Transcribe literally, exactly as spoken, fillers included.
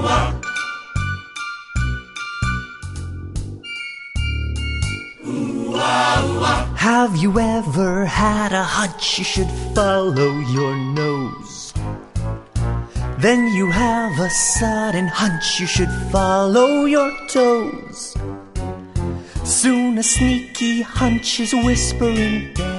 Have you ever had a hunch you should follow your nose? Then you have a sudden hunch you should follow your toes. Soon a sneaky hunch is whispering down